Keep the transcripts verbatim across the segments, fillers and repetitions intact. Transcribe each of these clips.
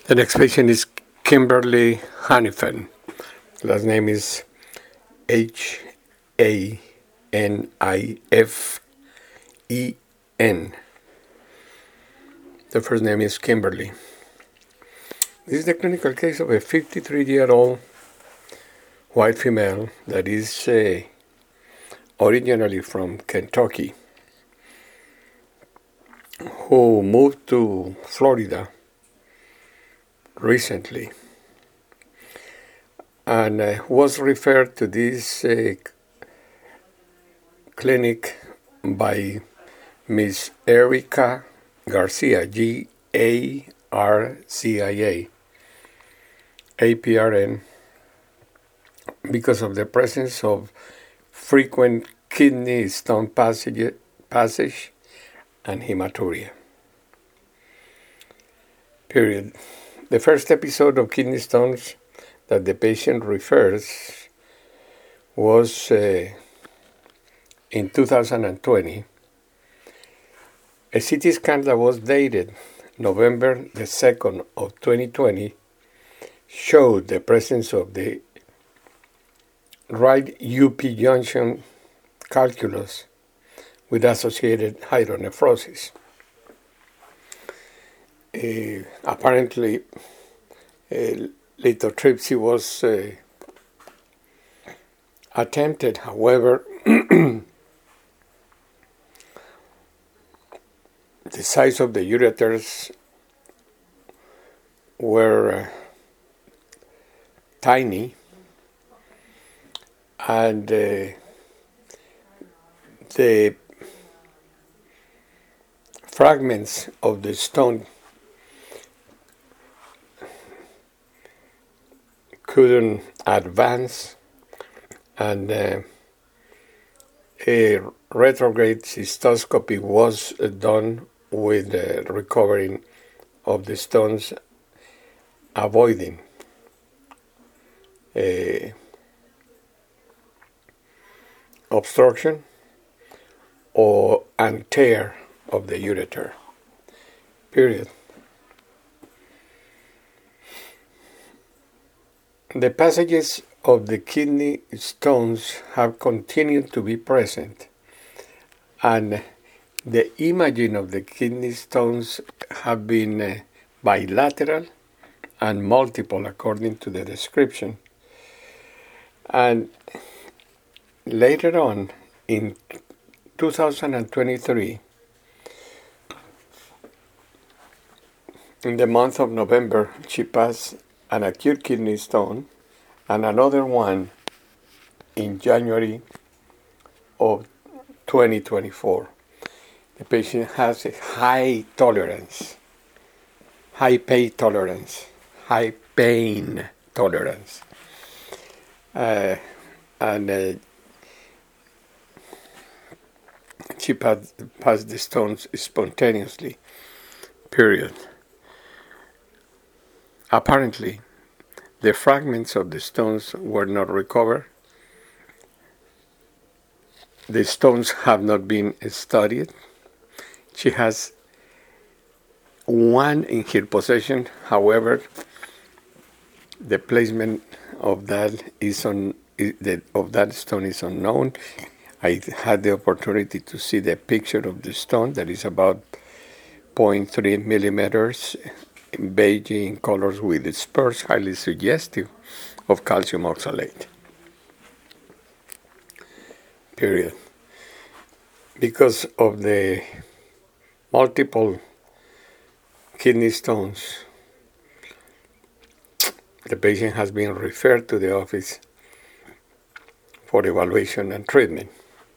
The next patient is Kimberly Hanifen. Last name is H A N I F E N. The first name is Kimberly. This is the clinical case of a fifty-three-year-old white female that is uh, originally from Kentucky, who moved to Florida recently and uh, was referred to this uh, clinic by Miss Erica Garcia, G A R C I A, A P R N, because of the presence of frequent kidney stone passage, passage and hematuria. Period. The first episode of kidney stones that the patient refers was uh, in two thousand twenty. A C T scan that was dated November the second of twenty twenty showed the presence of the right U P junction calculus with associated hydronephrosis. Uh, apparently, uh, lithotripsy was uh, attempted. However, the size of the ureters were uh, tiny, and uh, the fragments of the stone couldn't advance, and uh, a retrograde cystoscopy was done with the recovering of the stones, avoiding a obstruction or and tear of the ureter. Period. The passages of the kidney stones have continued to be present, and the imaging of the kidney stones have been uh, bilateral and multiple according to the description. And later on, in two thousand twenty-three, in the month of November, she passed an acute kidney stone and another one in January of twenty twenty-four. The patient has a high tolerance, high pain tolerance, high pain tolerance, uh, and uh, she passed, passed the stones spontaneously. Period. Apparently, the fragments of the stones were not recovered. The stones have not been studied. She has one in her possession. However, the placement of that is on of that stone is unknown. I had the opportunity to see the picture of the stone that is about zero point three millimeters, beige in colors with spurs, highly suggestive of calcium oxalate. Period. Because of the multiple kidney stones, the patient has been referred to the office for evaluation and treatment.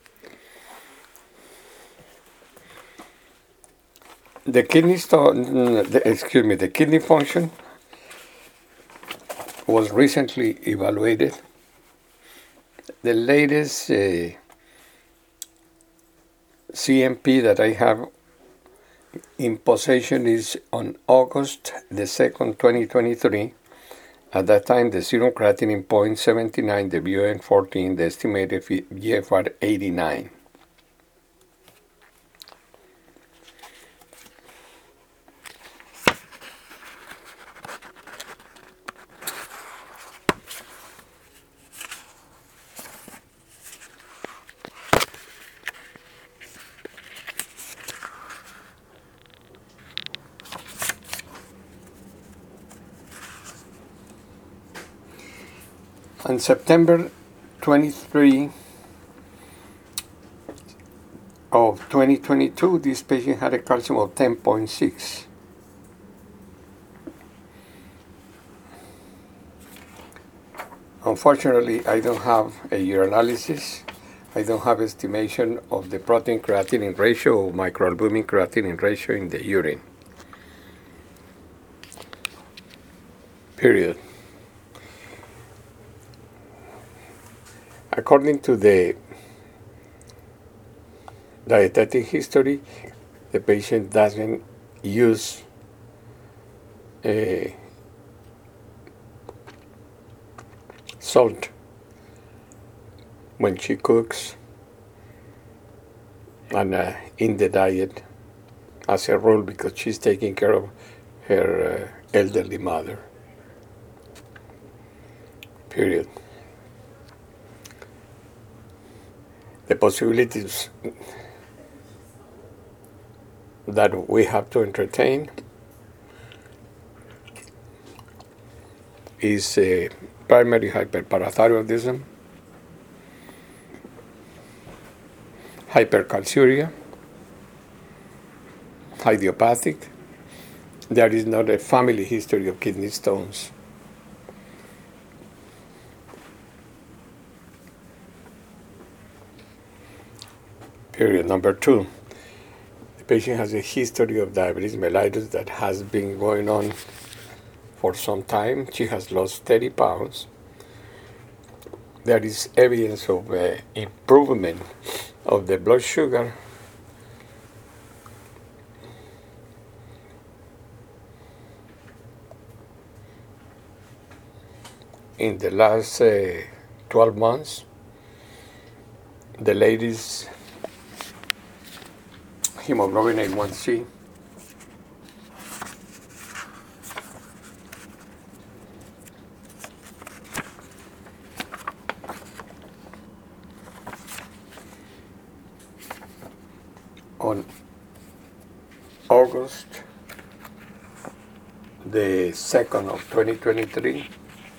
The kidney stone, the, excuse me, the kidney function was recently evaluated. The latest uh, C M P that I have in possession is on August the second, twenty twenty-three. At that time, the serum creatinine zero point seven nine, the B U N fourteen, the estimated G F R eighty-nine. On September twenty-third of twenty twenty-two, this patient had a calcium of ten point six. Unfortunately, I don't have a urinalysis. I don't have estimation of the protein creatinine ratio or microalbumin creatinine ratio in the urine. Period. According to the dietetic history, the patient doesn't use uh, salt when she cooks and uh, in the diet as a rule, because she's taking care of her uh, elderly mother. Period. The possibilities that we have to entertain is uh, primary hyperparathyroidism, hypercalciuria, idiopathic. There is not a family history of kidney stones. Period. Number two, the patient has a history of diabetes mellitus that has been going on for some time. She has lost thirty pounds. There is evidence of uh, improvement of the blood sugar. In the last uh, twelve months, the lady's hemoglobin A one C on August the second of twenty twenty-three,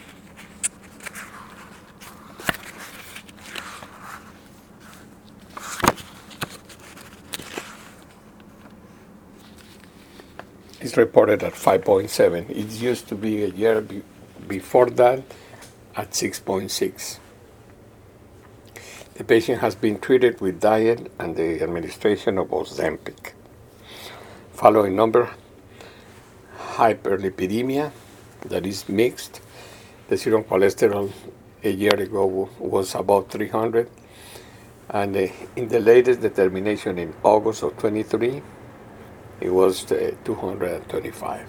is reported at five point seven. It used to be a year be- before that at six point six. The patient has been treated with diet and the administration of Ozempic. Following number, hyperlipidemia, that is mixed. The serum cholesterol a year ago was about three hundred, and uh, in the latest determination in August of twenty-three, it was uh, two hundred twenty-five.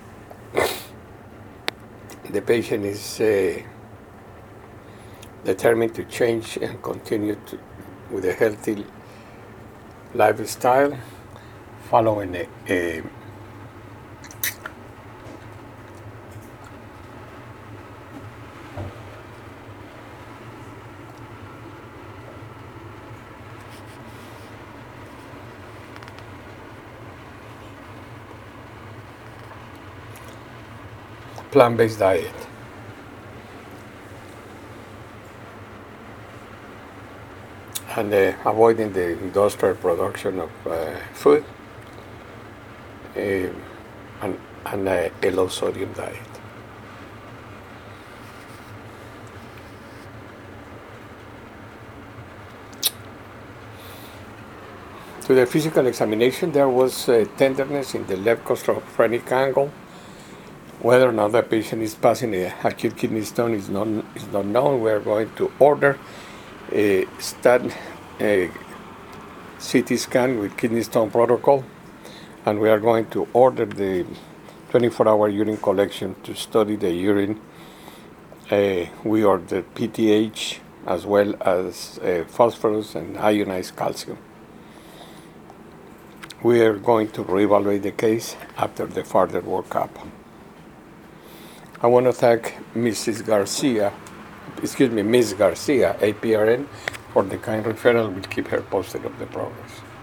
The patient is uh, determined to change and continue to, with a healthy lifestyle, following a, a plant-based diet. And uh, avoiding the industrial production of uh, food, uh, and, and uh, a low sodium diet. To the physical examination, there was uh, tenderness in the left costophrenic angle. Whether or not the patient is passing a acute kidney stone is not, is not known. We are going to order a stat a C T scan with kidney stone protocol, and we are going to order the twenty-four hour urine collection to study the urine. Uh, we ordered P T H as well as uh, phosphorus and ionized calcium. We are going to reevaluate the case after the further workup. I want to thank Missus Garcia, excuse me, Miz Garcia, A P R N, for the kind referral. We'll keep her posted of the progress.